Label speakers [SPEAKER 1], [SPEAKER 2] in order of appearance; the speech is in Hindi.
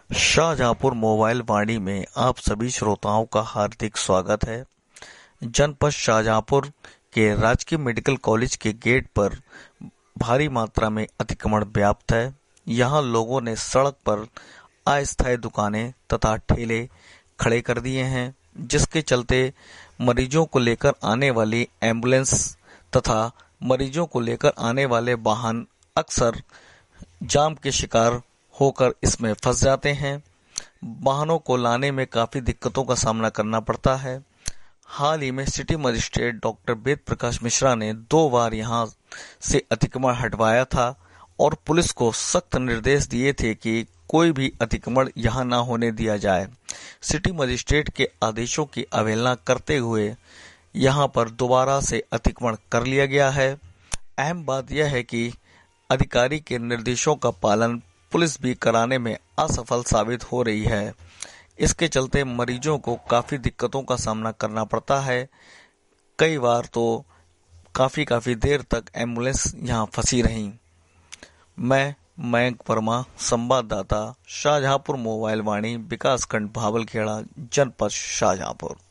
[SPEAKER 1] शाहजहांपुर मोबाइल वाणी में आप सभी श्रोताओं का हार्दिक स्वागत है। जनपद शाहजहांपुर के राजकीय मेडिकल कॉलेज के गेट पर भारी मात्रा में अतिक्रमण व्याप्त है। यहां लोगों ने सड़क पर अस्थायी दुकानें तथा ठेले खड़े कर दिए हैं, जिसके चलते मरीजों को लेकर आने वाली एम्बुलेंस तथा मरीजों को लेकर आने वाले वाहन अक्सर जाम के शिकार होकर इसमें फंस जाते हैं। वाहनों को लाने में काफी दिक्कतों का सामना करना पड़ता है। हाल ही में city magistrate doctor Ved Prakash Mishra ने 2 बार यहां से अतिक्रमण हटवाया था और पुलिस को सख्त निर्देश दिए थे कि कोई भी अतिक्रमण यहां न होने दिया जाए। सिटी मजिस्ट्रेट के आदेशों की अवहेलना करते हुए यहां पर दोबारा से अतिक्रमण कर लिया गया है। अहम बात यह है कि अधिकारी के निर्देशों का पालन पुलिस भी कराने में असफल साबित हो रही है। इसके चलते मरीजों को काफी दिक्कतों का सामना करना पड़ता है। कई बार तो काफी देर तक एम्बुलेंस यहां फंसी रही। मैं मयंक वर्मा, संवाददाता, शाहजहांपुर मोबाइल वाणी, विकासखंड भावलखेड़ा, जनपद शाहजहांपुर।